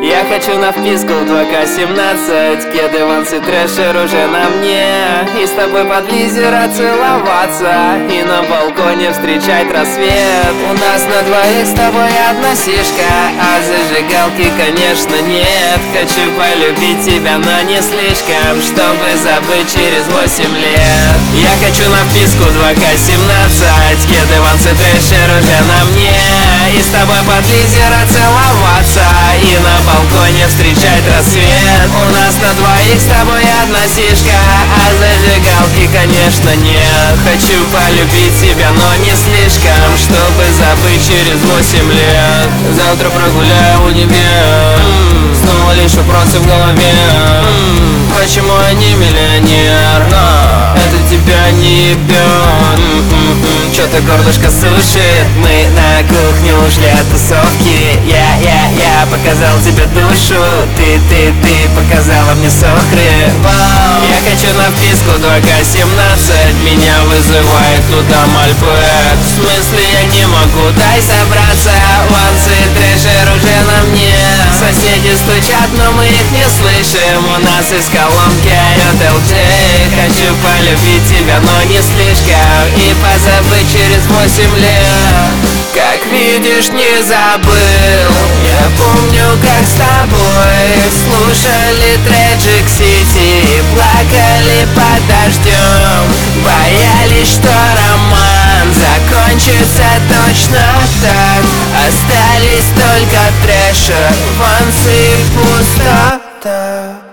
Я хочу на вписку в 2К17, кеды, вансы, трэшер уже на мне. И с тобой под лизера целоваться, и на балконе встречать рассвет. У нас на двоих с тобой одна сишка, а зажигалки, конечно, нет. Хочу полюбить тебя, но не слишком, чтобы забыть через 8 лет. Я хочу на вписку 2К17, кеды, вансы, трэшер уже на мне. И с тобой под лизера целоваться, и на балконе встречать рассвет. У нас на двоих с тобой одна сишка, а зажигалки, конечно, нет. Хочу полюбить тебя, но не слишком, чтобы забыть через 8 лет. Завтра прогуляю универ, снова лишь вопросы в голове. Почему я не миллионер? Это тебя не ебет. Чё-то горлышко сушит. Мы на кухню ушли от тусовки. Я показал тебе душу. Ты показала мне сохры. Я хочу на вписку 2К17. Меня вызывает туда мальбэк. В смысле я не могу, дай собраться. Вансы, трэшер уже на мне. Соседи стучат, но мы их не слышим. У нас из колонки орёт LJ. Хочу полюбить тебя, но не слишком, и позабыть через 8 лет. Как видишь, не забыл. Я помню, как с тобой слушали Tragic City, плакали под дождем, боялись, что роман закончится точно так. Остались только трэшер, вансы и пустота.